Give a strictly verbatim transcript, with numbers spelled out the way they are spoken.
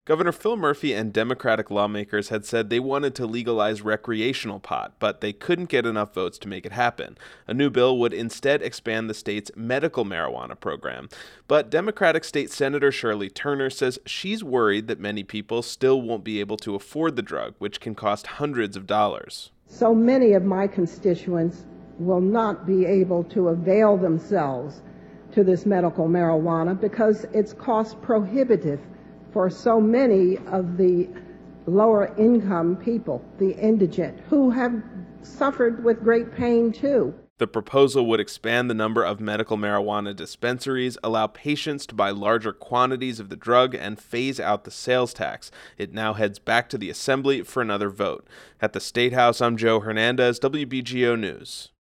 Governor Phil Murphy and Democratic lawmakers had said they wanted to legalize recreational pot, but they couldn't get enough votes to make it happen. A new bill would instead expand the state's medical marijuana program. But Democratic State Senator Shirley Turner says she's worried that many people still won't be able to afford the drug, which can cost hundreds of dollars. So many of my constituents will not be able to avail themselves to this medical marijuana because it's cost prohibitive for so many of the lower income people, the indigent, who have suffered with great pain too. The proposal would expand the number of medical marijuana dispensaries, allow patients to buy larger quantities of the drug, and phase out the sales tax. It now heads back to the Assembly for another vote. At the State House, I'm Joe Hernandez, W B G O News.